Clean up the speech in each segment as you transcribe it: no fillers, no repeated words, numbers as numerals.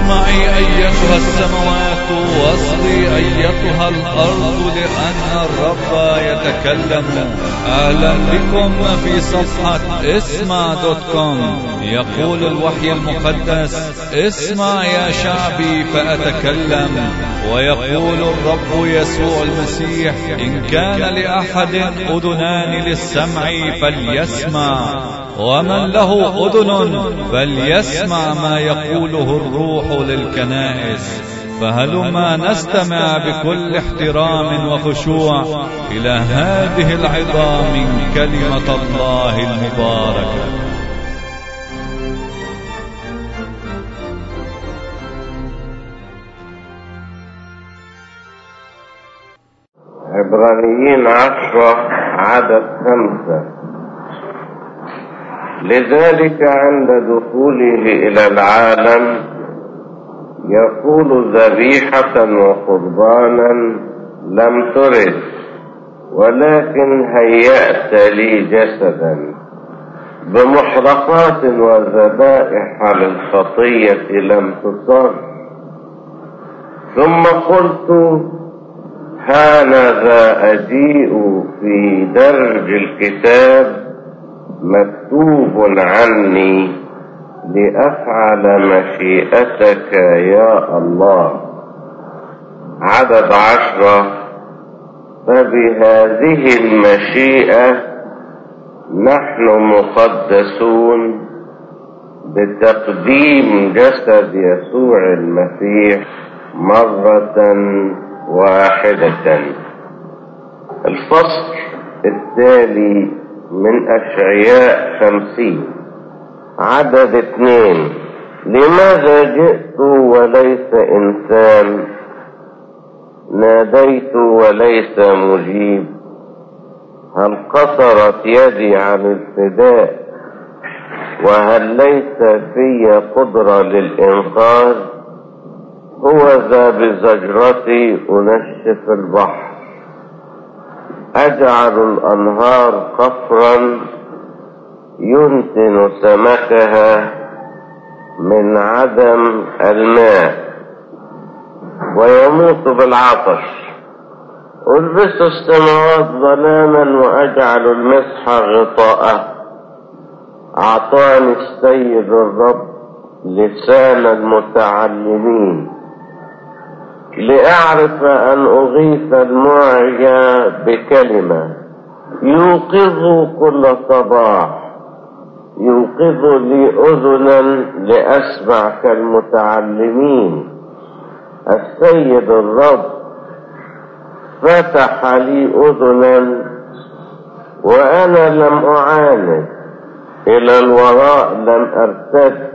اسمعي أيتها السماوات واصغي أيتها الأرض لأن الرب يتكلم. أهلا بكم في صفحة اسمع.com. يقول الوحي المقدس: اسمع يا شعبي فأتكلم. ويقول الرب يسوع المسيح: إن كان لأحد أذنان للسمع فليسمع، ومن له أذن فليسمع ما يقوله الروح للكنائس. فهلما نستمع بكل احترام وخشوع إلى هذه العظام من كلمة الله المباركة. عبرانيين 10 عدد 5: لذلك عند دخوله إلى العالم يقول: ذبيحة وقربانا لم ترد، ولكن هيأت لي جسدا، بمحرقات وذبائح للخطية لم تصر. ثم قلت: هانذا أجيء، في درج الكتاب مكتوب عني لأفعل مشيئتك يا الله. عدد 10: فبهذه المشيئة نحن مقدسون بتقديم جسد يسوع المسيح مرة واحدة. الفصل التالي من أشعياء 50 عدد 2: لماذا جئت وليس إنسان، ناديت وليس مجيب؟ هل قصرت يدي عن الفداء، وهل ليس في قدرة للإنقاذ؟ هو ذا بزجرتي أنشف البحر، أجعل الأنهار قفرا، ينتن سمكها من عدم الماء، ويموت بالعطش. ألبس السماوات ظلاما وأجعل المسح غطاءه. أعطاني السيد الرب لسان المتعلمين، لأعرف أن أغيث المعيا بكلمة. يوقظ كل صباح، يوقظ لي أذنا لأسمع كالمتعلمين. السيد الرب فتح لي أذنا وأنا لم أعاند، إلى الوراء لم أرتد.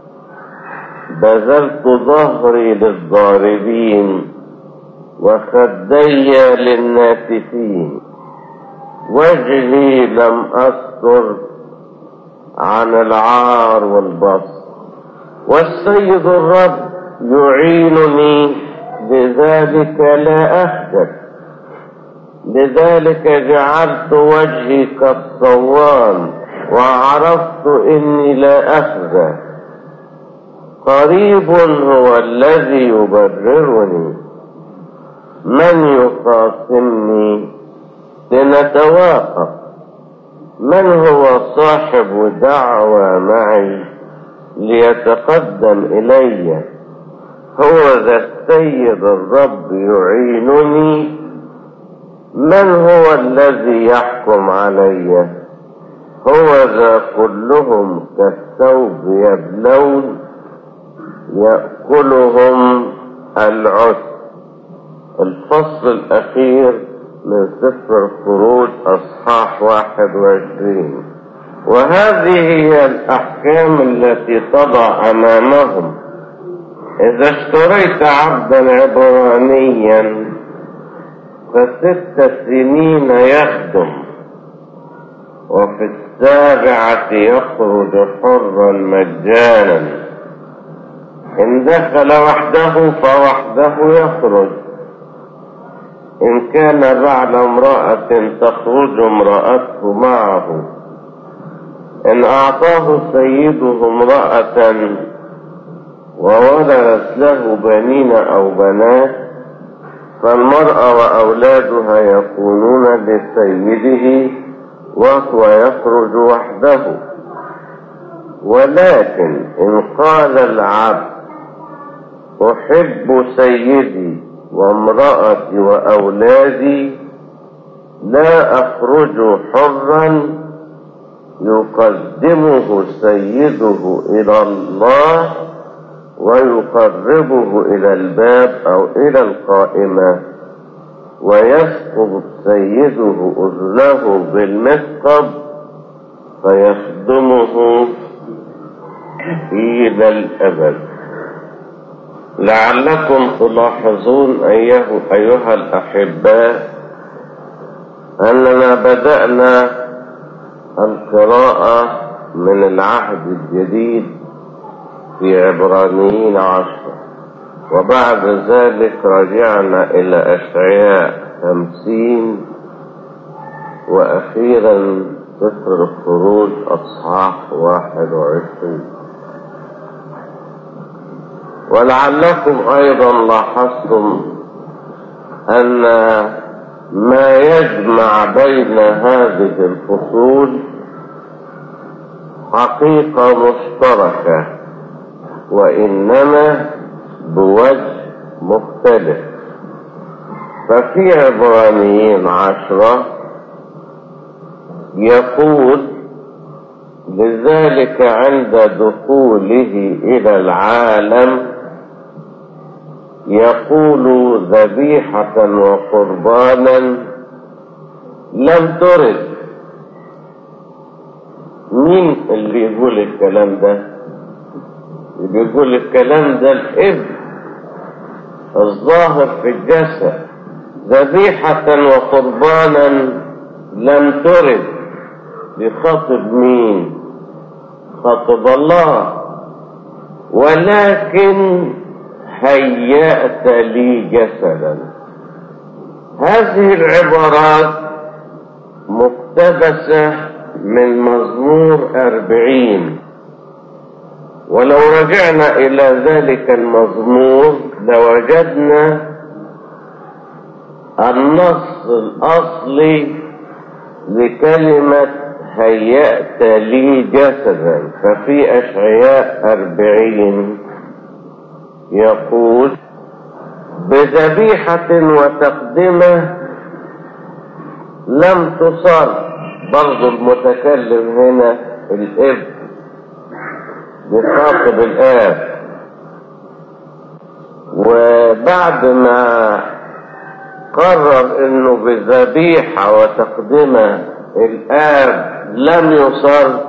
بذلت ظهري للضاربين وخدي للناتفين. وجهي لم أستر عن العار والبصر. والسيد الرب يعينني، لذلك لا أخجل. لذلك جعلت وجهي كالصوان، وعرفت إني لا أخزى. قريب هو الذي يبررني، من يخاصمني لنتواقف. من هو صاحب دعوة معي ليتقدم إلي؟ هو ذا السيد الرب يعينني. من هو الذي يحكم علي؟ هو ذا كلهم كالثوب يبلون، يأكلهم العسر. الفصل الأخير من سفر الخروج أصحاح 21. وهذه هي الأحكام التي تضع أمامهم: إذا اشتريت عبدا عبرانيا ف6 سنين يخدم، وفي 7 يخرج حرا مجانا. إن دخل وحده فوحده يخرج. إن كان بعد امرأة تخرج امرأته معه. إن أعطاه سيده امرأة وولدت له بنين أو بنات، فالمرأة وأولادها يكونون لسيده وهو يخرج وحده. ولكن إن قال العبد أحب سيدي وامرأتي وأولادي، لا أخرج حرا، يقدمه سيده إلى الله ويقربه إلى الباب أو إلى القائمة، ويسقط سيده أذنه بالمثقب فيخدمه إلى الأبد. لعلكم تلاحظون أيها الأحباء أننا بدأنا القراءة من العهد الجديد في عبرانيين 10، وبعد ذلك رجعنا إلى أشعياء 50، وأخيرا سفر الخروج أصحاح 21. ولعلكم أيضا لاحظتم أن ما يجمع بين هذه الفصول حقيقة مشتركة، وإنما بوجه مختلف. ففي عبرانيين 10 يقول: لذلك عند دخوله إلى العالم يقول ذبيحة وقربانا لم ترد. مين اللي يقول الكلام ده؟ اللي بيقول الكلام ده الابن الظاهر في الجسد. ذبيحة وقربانا لم ترد، بخاطب مين؟ خاطب الله. ولكن هيأت لي جسدا. هذه العبارات مقتبسة من مزمور 40، ولو رجعنا إلى ذلك المزمور لوجدنا النص الأصلي لكلمة هيأت لي جسدا. ففي أشعياء 40 يقول: بذبيحة وتقدمة لم تصر. برضو المتكلم هنا الابن بخاطب الآب، وبعد ما قرر انه بذبيحة وتقدمة الآب لم يصر،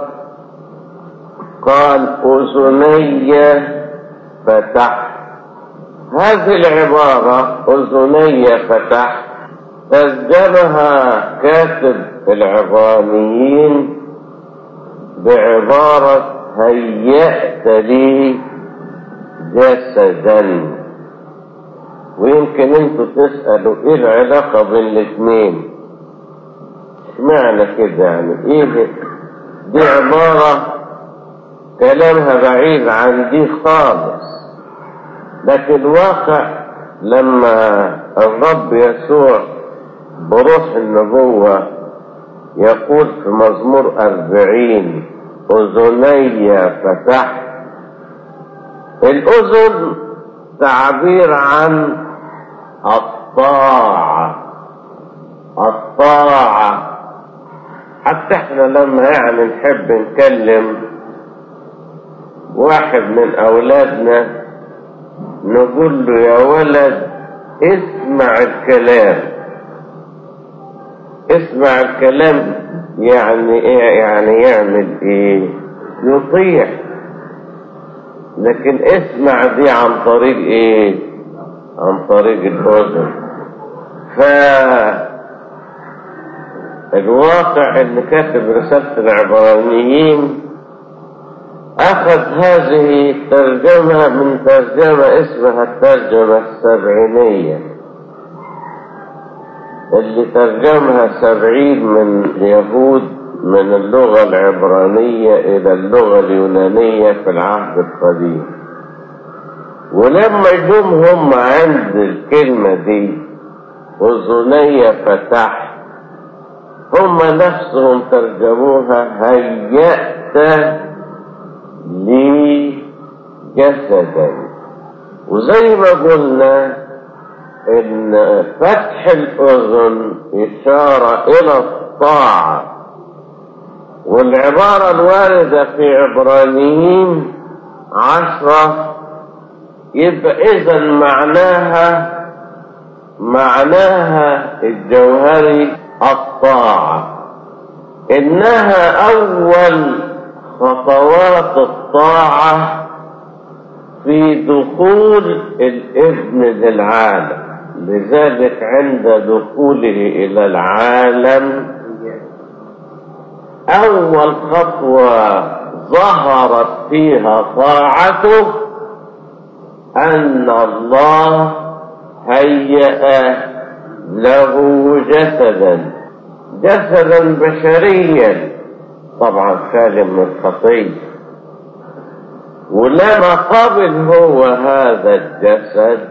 قال: أذني فتح. هذه العبارة أذني فتح ترجمها كاتب العبرانيين بعبارة هيأت لي جسدا. ويمكن انتوا تسألوا ايه العلاقة بين الاثنين؟ معنى كده يعني ايه؟ دي عبارة كلامها بعيد عن دي خالص، لكن الواقع لما الرب يسوع بروح النبوة يقول في مزمور 40: أذني فتح. الأذن تعبير عن الطاعة. حتى احنا لما يعني نحب نكلم واحد من أولادنا نقول له: يا ولد اسمع الكلام. اسمع الكلام يعني ايه؟ يعني يعمل ايه؟ يطيع. لكن اسمع دي عن طريق ايه؟ عن طريق الأذن. فالواقع اللي كاتب رسالة العبرانيين أخذ هذه الترجمة من ترجمة اسمها الترجمة السبعينية، اللي ترجمها 70 من اليهود من اللغة العبرانية إلى اللغة اليونانية في العهد القديم. ولما جم هم عند الكلمة دي أذني فتحت، هم نفسهم ترجموها هيأت لي جسدا. وزي ما قلنا ان فتح الأذن إشارة إلى الطاعة، والعبارة الواردة في عبرانيين 10 يبقى إذن معناها الجوهري الطاعة، إنها أول خطوات الطاعة في دخول الابن للعالم. لذلك عند دخوله إلى العالم أول خطوة ظهرت فيها طاعته أن الله هيأ له جسدا بشريا طبعا خالي من الخطية. ولما قبل هو هذا الجسد،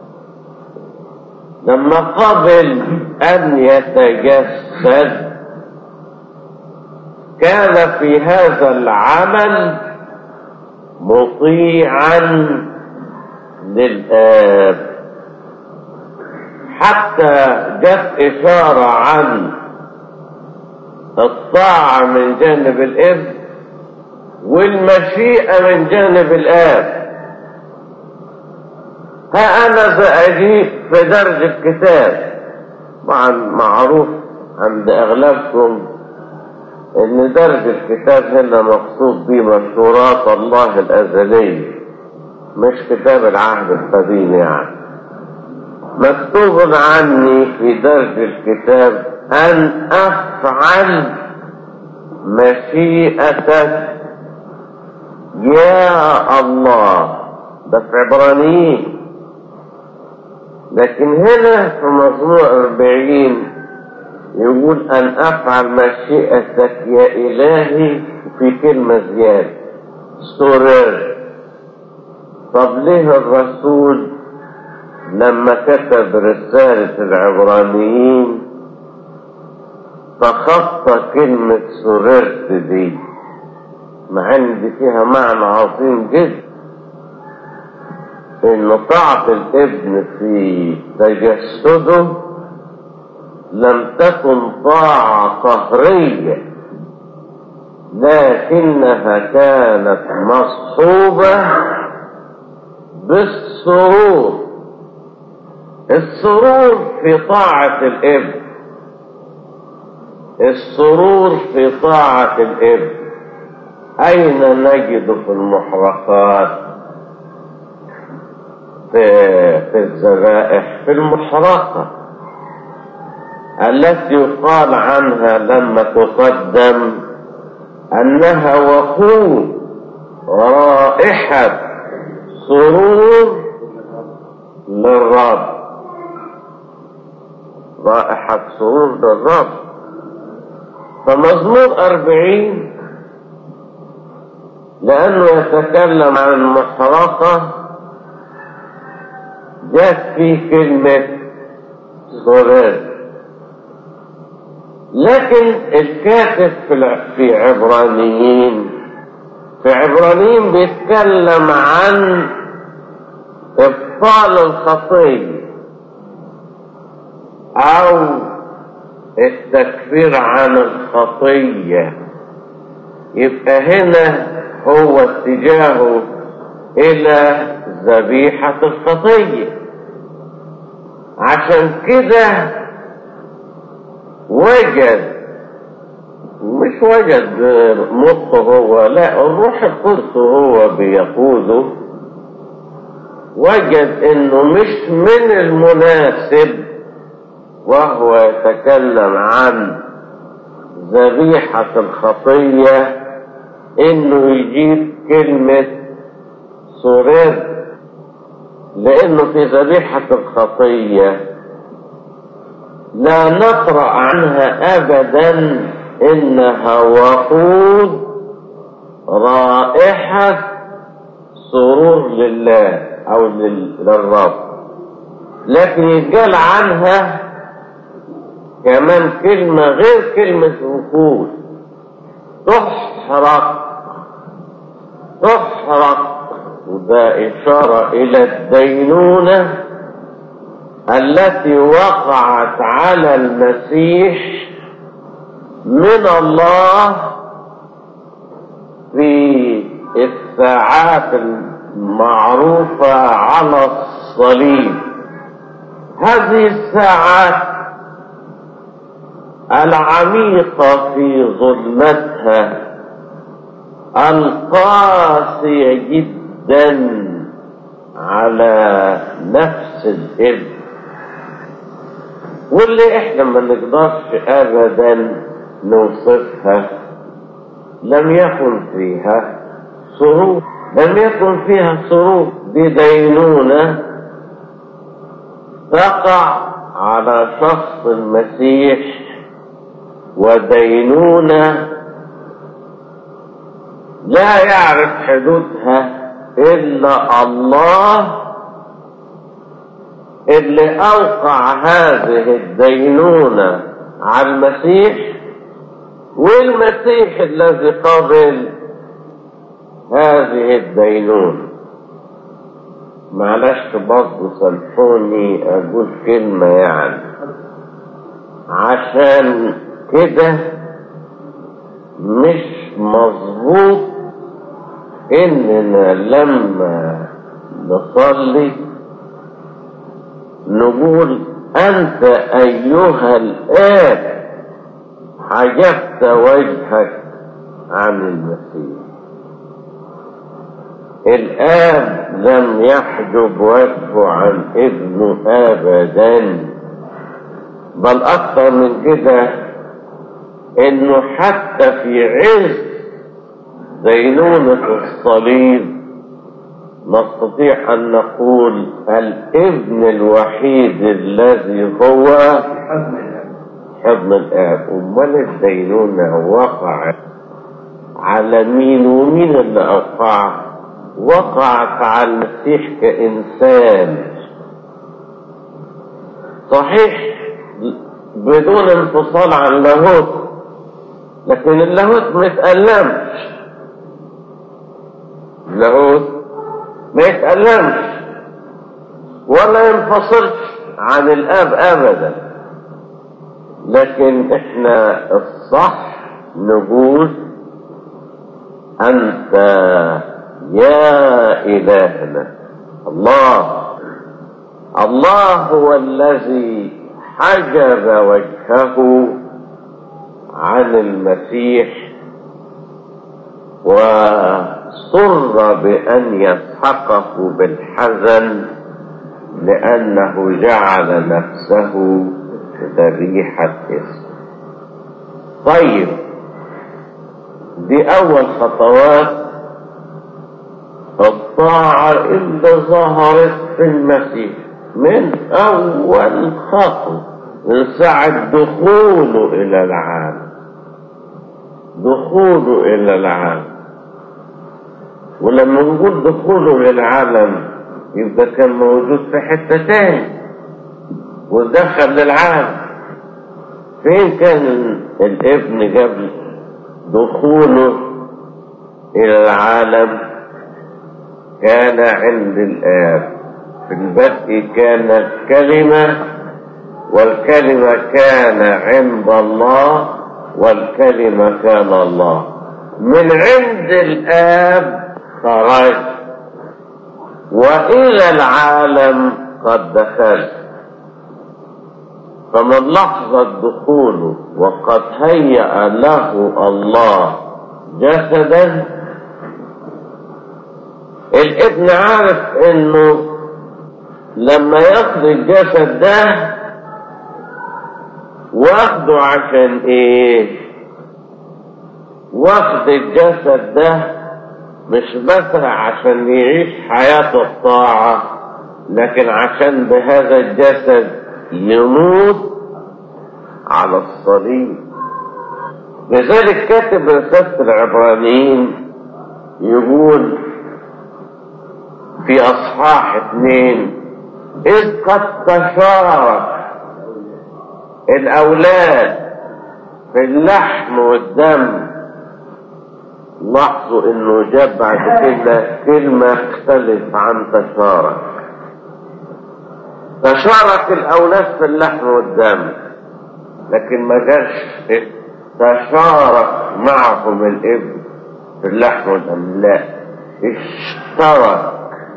لما قبل أن يتجسد، كان في هذا العمل مطيعا للآب، حتى جت إشارة عن الطاعة من جانب الابن والمشيئة من جانب الآب. ها أنا سأجيب في درج الكتاب. طبعا معروف عند أغلبكم إن درج الكتاب هنا مقصود به مشورات الله الأزلية، مش كتاب العهد القديم. يعني مكتوب عني في درج الكتاب أن أفعل مشيئتك يا الله، ده في عبرانيين. لكن هنا في مزمور 40 يقول أن أفعل مشيئتك يا إلهي، في كلمة زيادة سرر. طب ليه الرسول لما كتب رسالة العبرانيين فخط كلمة سررت دي، مع ان دي فيها معنى عظيم جدا، ان طاعة الابن في تجسده لم تكن طاعة قهرية، لكنها كانت مصحوبة بالسرور. السرور في طاعة الابن، السرور في طاعة الابن أين نجد في المحرقات؟ في الذبائح، في المحرقة التي يقال عنها لما تقدم أنها وقود رائحة سرور للرب، رائحة سرور للرب. فمزمور 40 لأنه يتكلم عن المحرقة جاءت فيه كلمة سرور. لكن الكاتب في عبرانيين بيتكلم عن إبطال الخطية أو التكفير عن الخطية. يبقى هنا هو اتجاهه إلى ذبيحة الخطية. عشان كده مش وجد مخه هو، لا، الروح القدس هو بيقوده، وجد انه مش من المناسب وهو يتكلم عن ذبيحة الخطية انه يجيب كلمة سرر، لانه في ذبيحة الخطية لا نقرأ عنها ابدا انها وقود رائحة سرور لله. أو للرب، لكن يتقال عنها كمان كلمة غير كلمة وقود، تحرق. وده إشارة إلى الدينونة التي وقعت على المسيح من الله في الساعات المعروفة على الصليب. هذه الساعات العميقة في ظلمتها القاسية جدا على نفس الابن، واللي احنا ما نقدرش ابدا نوصفها. لم يكن فيها سرور، دي دينونة تقع على شخص المسيح، ودينونة لا يعرف حدودها إلا الله، اللي أوقع هذه الدينونة على المسيح، والمسيح الذي قبل هذه الدينونة. معلش برضه سامحوني أقول كلمة، يعني عشان كده مش مظبوط إننا لما نصلي نقول أنت أيها الآب حجبت وجهك عن المسيح. الآب لم يحجب وجهه عن ابنه أبدا، بل أكثر من كده إنه حتى في عز دينونة الصليب نستطيع أن نقول الابن الوحيد الذي هو حضن الآب. أمال الدينونة وقعت على مين؟ ومين اللي أوقعها؟ وقعت على المسيح كإنسان، صحيح بدون انفصال عن اللاهوت، لكن اللاهوت ما يتألمش، اللاهوت ما يتألمش ولا ينفصلش عن الآب أبدا. لكن احنا الصح نقول أنت يا إلهنا الله هو الذي حجب وجهه عن المسيح وصر بأن يسحقه بالحزن لأنه جعل نفسه ذبيحة اسم. طيب، دي أول خطوات الطاعة اللي ظهرت في المسيح من أول خطوة، من ساعة دخوله إلى العالم. ولما نقول دخوله للعالم يبقى كان موجود في حتة تاني ودخل للعالم. فين كان الابن قبل دخوله إلى العالم؟ كان عند الآب. في البدء كان الكلمة، والكلمة كان عند الله، والكلمة كان الله. من عند الآب خرج وإلى العالم قد دخل. فمن لحظة دخوله وقد هيأ له الله جسدا، الابن عارف انه لما ياخد الجسد ده واخده عشان ايه؟ واخد الجسد ده مش بس عشان يعيش حياة الطاعة، لكن عشان بهذا الجسد يموت على الصليب. لذلك كاتب رسالة العبرانيين يقول في أصحاح 2 إذ قد تشارك الأولاد في اللحم والدم. لاحظوا إنه جاب بعد كده كلمة تختلف عن تشارك. تشارك الأولاد في اللحم والدم، لكن ما جاش تشارك معهم الابن في اللحم والدم، لا، اشترك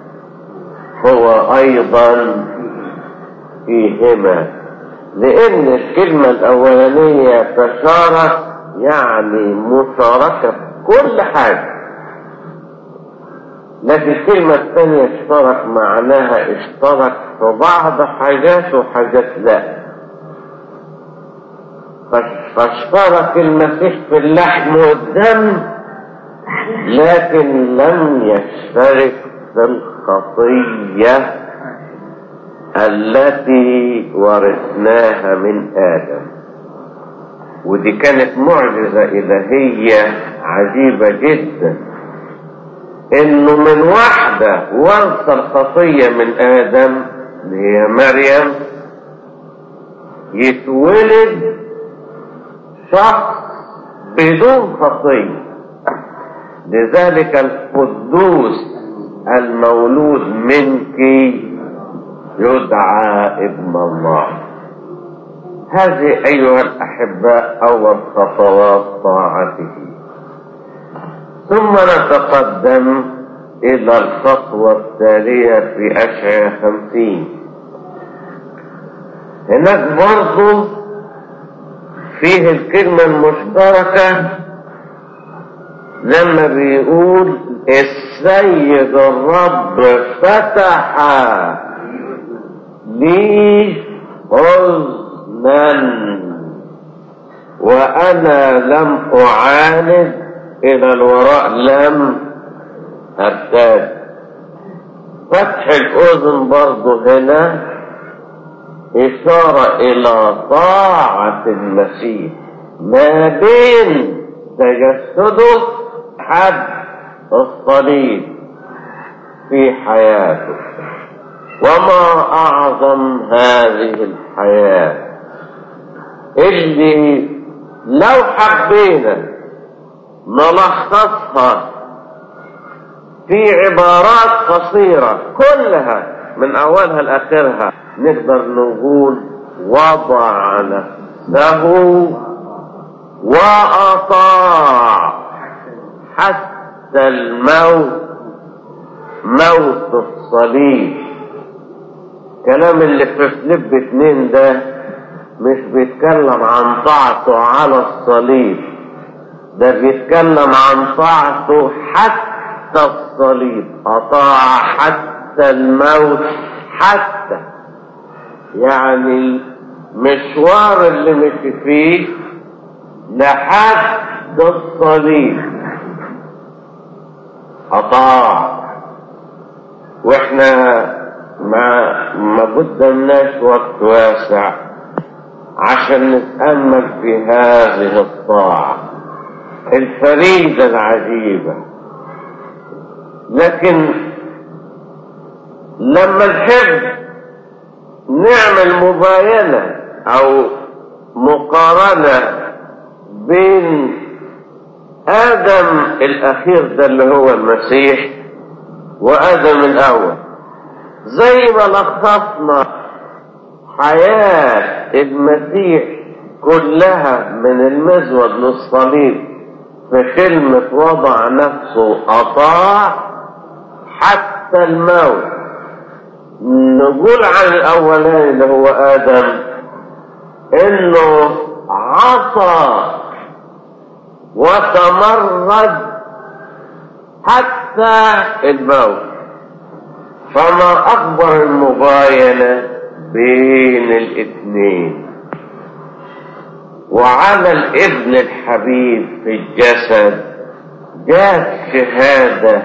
هو أيضا فيهما، لأن الكلمة الأولانية تشارك يعني مشاركة في كل حاجة، لكن الكلمة الثانية اشترك معناها اشترك في بعض حاجات وحاجات لا. فاشترك المسيح في اللحم والدم، لكن لم يشترك في الخطية التي ورثناها من آدم. ودي كانت معجزة إلهية عجيبة جدا، إنه من واحدة ورث الخطية من آدم اللي هي مريم يتولد شخص بدون خطية. لذلك القدوس المولود منك يدعى ابن الله. هذه أيها الأحباء أول خطوات طاعته. ثم نتقدم إلى الخطوة التالية في أشعياء 50. هناك برضو فيه الكلمة المشتركة لما بيقول السيد الرب فتح لي أذنا وأنا لم أعاند، إلى الوراء لم أرتاد. فتح الأذن برضو هنا إشارة إلى طاعة المسيح ما بين تجسده حد الصليب في حياته. وما أعظم هذه الحياة اللي لو حبينا نلخصها في عبارات قصيرة كلها من أولها لآخرها، نقدر نقول وضع نفسه وأطاع حتى الموت، موت الصليب. كلام اللي في فيليب 2 ده مش بيتكلم عن طاعته على الصليب، ده بيتكلم عن طاعته حتى الصليب. أطاع حتى الموت، حتى يعني المشوار اللي مشي فيه لحد الصليب أطاع. واحنا ما قدمناش وقت واسع عشان نتأمل في هذه الطاعة الفريدة العجيبة. لكن لما نحب نعمل مباينة أو مقارنة بين آدم الأخير ده اللي هو المسيح وآدم الأول، زي ما لخصنا حياة المسيح كلها من المزود للصليب في كلمة وضع نفسه أطاع حتى الموت، نقول عن الأولاني اللي هو آدم إنه عصى وتمرد حتى الموت. فما أكبر المباينة بين الاثنين. وعلى الابن الحبيب في الجسد جاءت شهادة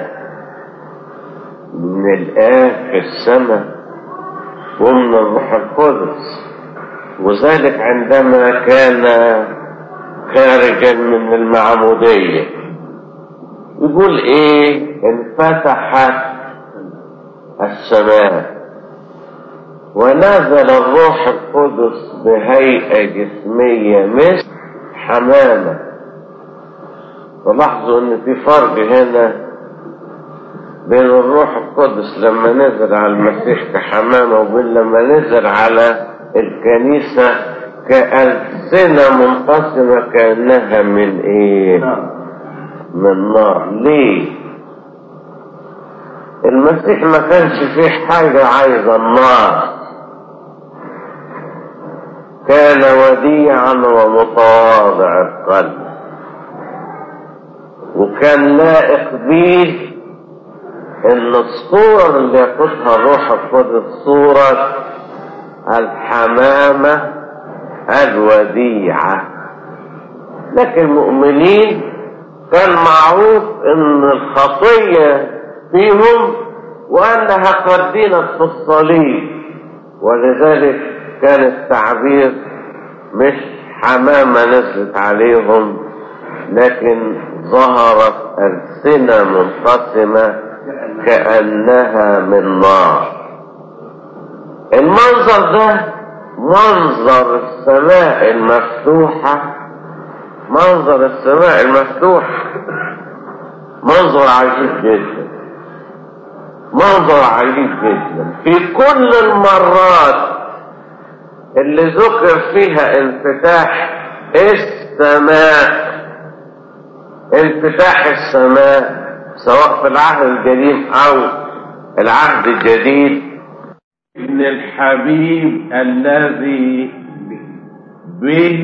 من الآب في السماء ومن الروح القدس، وذلك عندما كان خارجا من المعمودية يقول ايه؟ انفتحت السماء، ونزل الروح القدس بهيئة جسمية مثل حمامة. ولاحظوا ان في فرق هنا بين الروح القدس لما نزل على المسيح كحمامة وبين لما نزل على الكنيسة كألسنة منقسمة كأنها من ايه؟ من نار. ليه؟ المسيح ما كانش فيه حاجة عايزة النار، كان وديعا ومتواضع القلب، وكان لائق به ان الصورة اللي يقودها الروح القدس صورة الحمامة الوديعة. لكن المؤمنين كان معروف ان الخطية فيهم وانها قد دينت في الصليب، ولذلك كان التعبير مش حمامة نزلت عليهم، لكن ظهرت ألسنة منقسمة كأنها من نار. المنظر ده منظر السماء المفتوحة، منظر السماء المفتوحة منظر عجيب جدا، منظر عجيب جدا. في كل المرات اللي ذكر فيها انفتاح السماء، انفتاح السماء سواء في العهد القديم او العهد الجديد، ابن الحبيب الذي به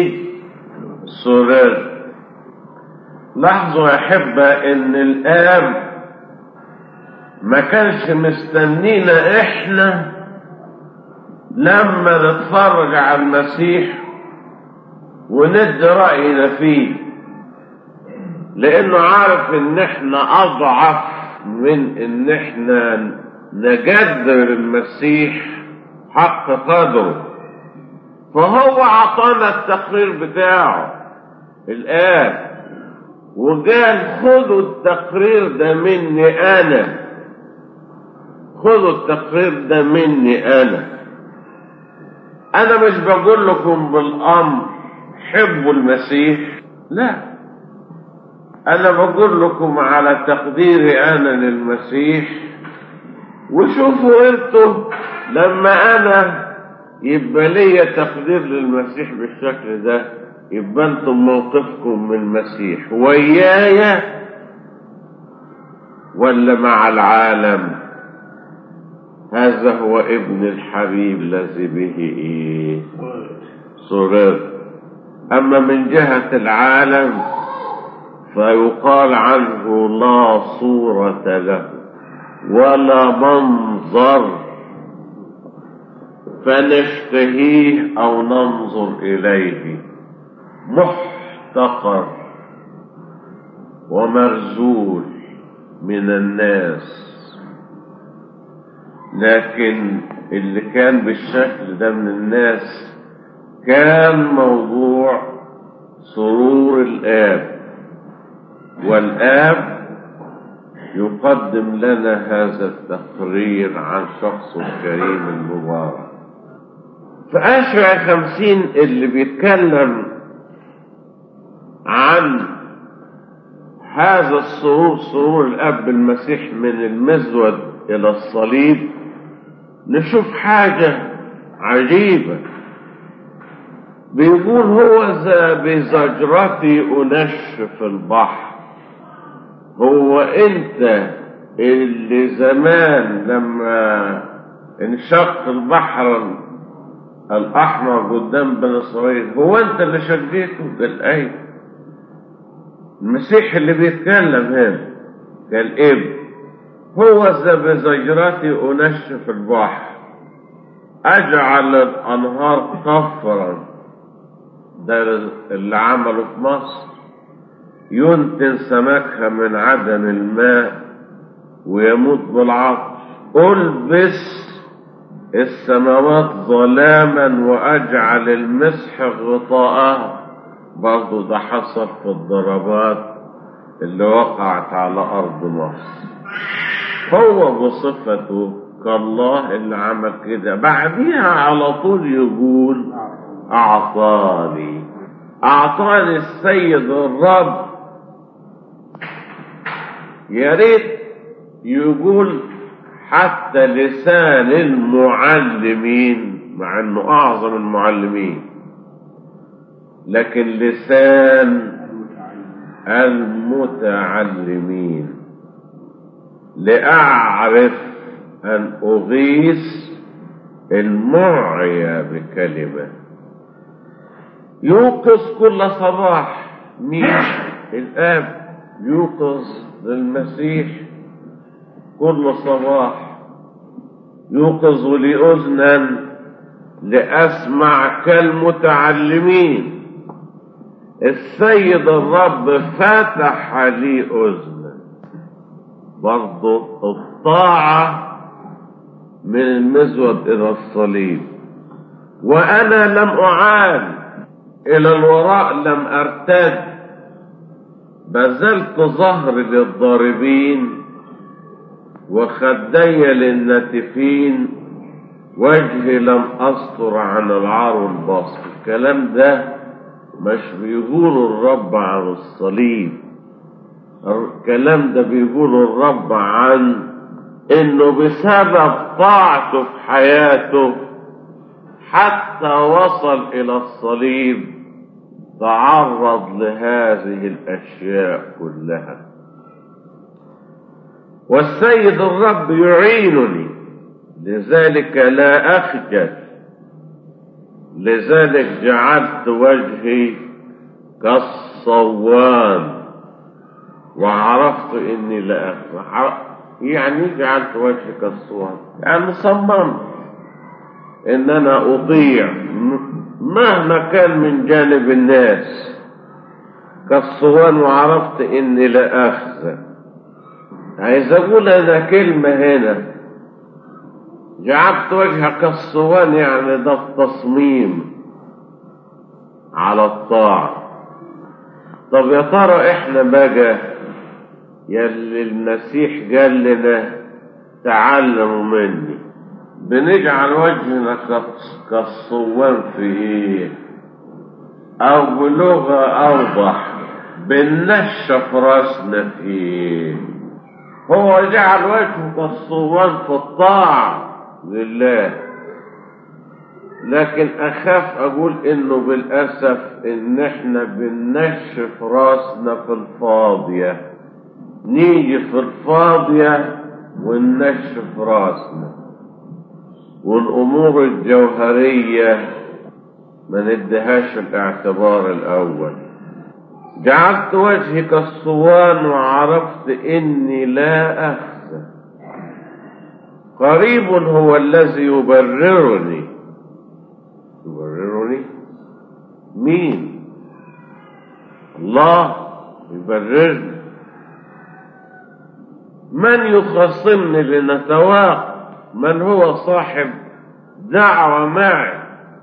سررت. لاحظوا يا احبة ان الاب ما كانش مستنينا احنا لما نتفرج على المسيح وندي رأينا فيه، لانه عارف ان احنا اضعف من ان احنا نقدر المسيح حق قدره. فهو عطانا التقرير بتاعه الآن وقال خذوا التقرير ده مني انا، خذوا التقرير ده مني انا مش بقول لكم بالامر حبوا المسيح، لا، انا بقول لكم على تقديري انا للمسيح. وشوفوا انتم لما انا يبقى ليا تقدير للمسيح بالشكل ده، يبقى انتم موقفكم من المسيح ويايا ولا مع العالم. هذا هو ابن الحبيب الذي به ايه؟ سررت. اما من جهة العالم فيقال عنه لا صورة له ولا منظر فنشتهيه او ننظر اليه، محتقر ومرزول من الناس. لكن اللي كان بالشكل ده من الناس كان موضوع سرور الآب، والآب يقدم لنا هذا التقرير عن شخصه الكريم المبارك. فأشعياء 50 اللي بيتكلم عن هذا السرور، سرور الأب المسيح من المزود إلى الصليب، نشوف حاجة عجيبة. بيقول هو ذا بزجرتي أنشف البحر. هو انت اللي زمان لما انشق البحر الأحمر قدام بني إسرائيل هو انت اللي شديته؟ قال ايه. المسيح اللي بيتكلم هنا قال ايه؟ هو ذا بزجرتي أنشف البحر، أجعل الأنهار قفرا. ده اللي عمله في مصر، ينتن سمكها من عدم الماء ويموت بالعطش. ألبس السماوات ظلاما وأجعل المسح غطاءها. برضو ده حصل في الضربات اللي وقعت على أرض مصر. هو بصفته كالله اللي عمل كده. بعديها على طول يقول أعطاني السيد الرب. يا ريت يقول حتى لسان المعلمين، مع انه اعظم المعلمين، لكن لسان المتعلمين، لأعرف أن أغيث المعيا بكلمة. يوقظ كل صباح. مين؟ الآب يوقظ للمسيح كل صباح. يوقظ لي أذنا لأسمع كالمتعلمين. السيد الرب فتح لي أذنا. برضو الطاعة من المزود إلى الصليب. وأنا لم أعاد إلى الوراء، لم أرتد، بذلت ظهري للضاربين وخدي للناتفين، وجهي لم أستر عن العار والباصر. الكلام ده مش بيقول الرب عن الصليب، الكلام ده بيقول الرب عن انه بسبب طاعته في حياته حتى وصل الى الصليب تعرض لهذه الاشياء كلها. والسيد الرب يعينني، لذلك لا اخجل. لذلك جعلت وجهي كالصوان وعرفت اني لا أخفى. يعني جعلت وجهي كالصوان، يعني صممت ان انا اطيع مهما كان من جانب الناس، كالصوان وعرفت اني لا اخزى. عايز اقول انا كلمة هنا، جعلت وجهك كالصوان، يعني ده التصميم على الطاعة. طب يا ترى احنا بقى يلي المسيح قال لنا تعلموا مني، بنجعل وجهنا كالصوان في ايه؟ او بلغة اوضح بنشف راسنا في ايه؟ هو جعل وجهه كالصوان في الطاعة لله. لكن اخاف اقول انه بالاسف ان احنا بنشف راسنا في الفاضية، نيجي في الفاضية وننشف راسنا، والامور الجوهرية ما ندهاش الاعتبار الاول. جعلت وجهي كالصوان وعرفت اني لا اخزى. قريب هو الذي يبررني. يبررني مين؟ الله يبررني. من يخاصمني لنتواق؟ من هو صاحب دعوة معي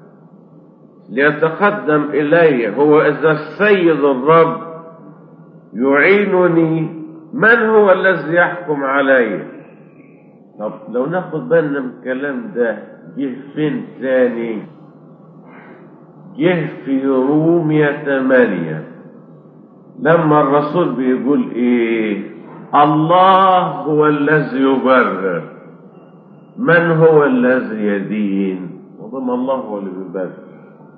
ليتقدم إلي؟ هو إذا السيد الرب يعينني، من هو الذي يحكم علي؟ طب لو ناخد بالنا من الكلام ده، جه فين تاني؟ جه في رومية 8 لما الرسول بيقول ايه؟ الله هو الذي يبرر، من هو الذي يدين؟ وضم الله هو اللي بيبرر.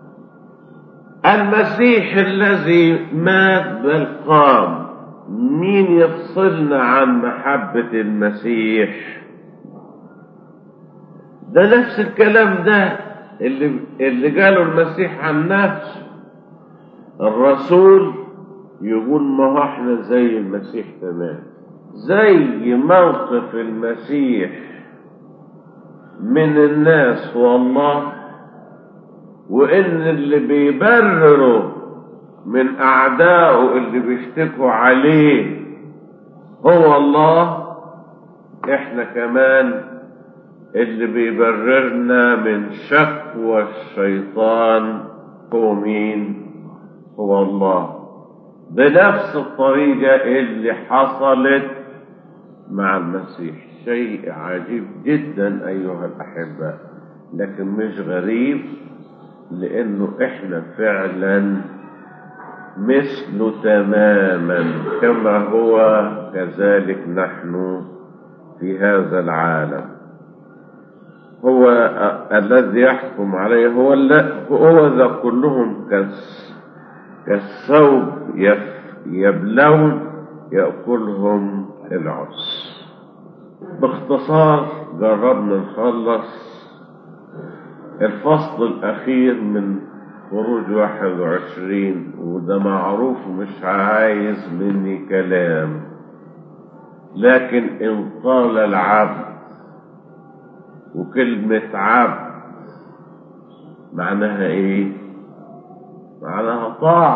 المسيح الذي مات بل قام، مين يفصلنا عن محبة المسيح؟ ده نفس الكلام ده اللي قاله المسيح عن نفسه. الرسول يقول ما هو احنا زي المسيح تمام، زي موقف المسيح من الناس والله، وان اللي بيبرروا من اعدائه اللي بيشتكوا عليه هو الله، احنا كمان اللي بيبررنا من شكوى الشيطان هو مين؟ هو الله. بنفس الطريقة اللي حصلت مع المسيح. شيء عجيب جدا أيها الأحباء، لكن مش غريب، لأنه إحنا فعلا مثله تماما كما هو كذلك نحن في هذا العالم. هو الذي يحكم عليه هو ذا كلهم كالثوب يبلون يأكلهم العص. باختصار جربنا نخلص الفصل الأخير من خروج 21، وده معروف ومش عايز مني كلام. لكن إن قال العبد، وكلمة عبد معناها إيه؟ معناها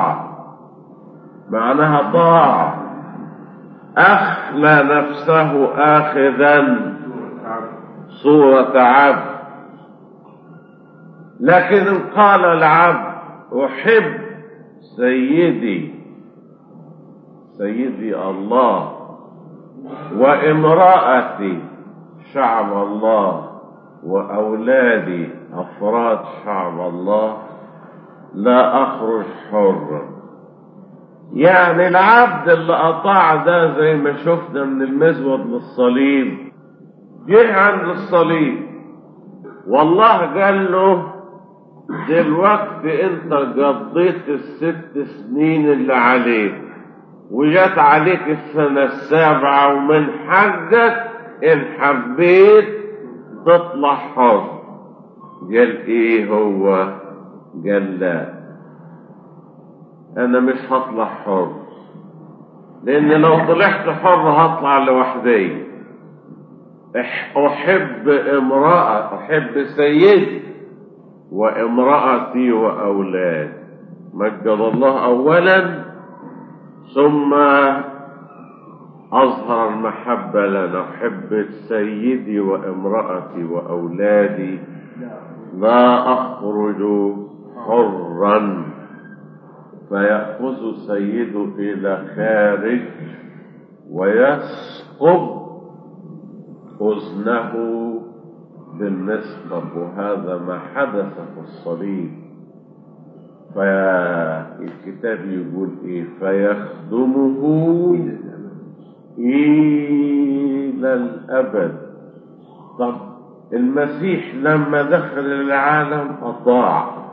طاعة. أخلى نفسه آخذا صورة عبد. لكن إن قال العبد أحب سيدي الله وامرأتي شعب الله وأولادي أفراد شعب الله، لا أخرج حرا. يعني العبد اللي أطاع ده زي ما شفنا من المزود للصليب، جه عند الصليب والله قال له دلوقتي انت قضيت ال6 سنين اللي عليك وجات عليك السنة ال7، ومن حقك ان حبيت تطلع حر. قال ايه هو؟ قال لا، انا مش هطلع حر، لان لو طلعت حر هطلع لوحدي. احب سيدي وامرأتي واولادي. مجد الله اولا، ثم اظهر المحبة لنا. احب سيدي وامرأتي واولادي، لا اخرج حرا. فيأخذ سيده إلى خارج ويسقب أذنه بالمسقب، وهذا ما حدث في الصليب. فالكتاب يقول إيه؟ فيخدمه إلى الأبد. طب المسيح لما دخل العالم أطاع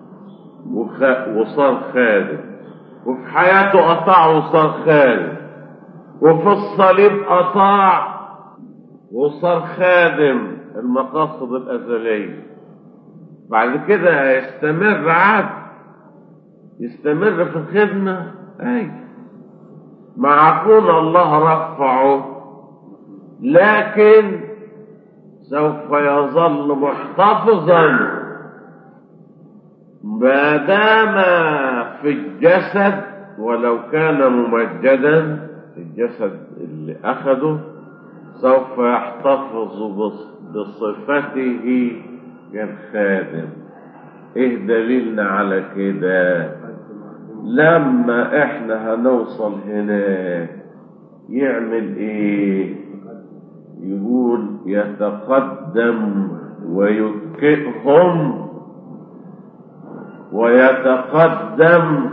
وصار خادم، وفي حياته أطاع وصار خادم، وفي الصليب أطاع وصار خادم المقاصد الأزلية. بعد كده يستمر عبد، يستمر في الخدمة. معقول الله رفعه، لكن سوف يظل محتفظا ما دام في الجسد، ولو كان ممجدا. الجسد اللي أخده سوف يحتفظ بصفته كالخادم. إيه دليلنا على كده؟ لما إحنا هنوصل هناك يعمل إيه؟ يقول يتقدم ويكئهم، ويتقدم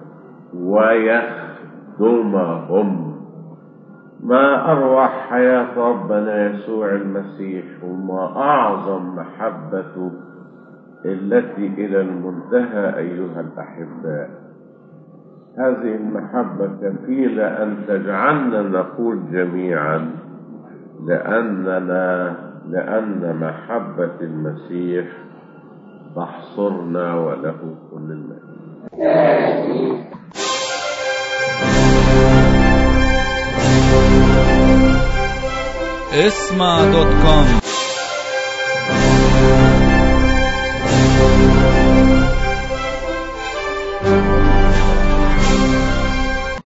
ويخدمهم. ما أروع حياة ربنا يسوع المسيح، وما أعظم محبته التي إلى المنتهى أيها الأحباء. هذه المحبة كفيلة أن تجعلنا نقول جميعا لأن محبة المسيح تحصرنا، وله كل المجد. اسمع.com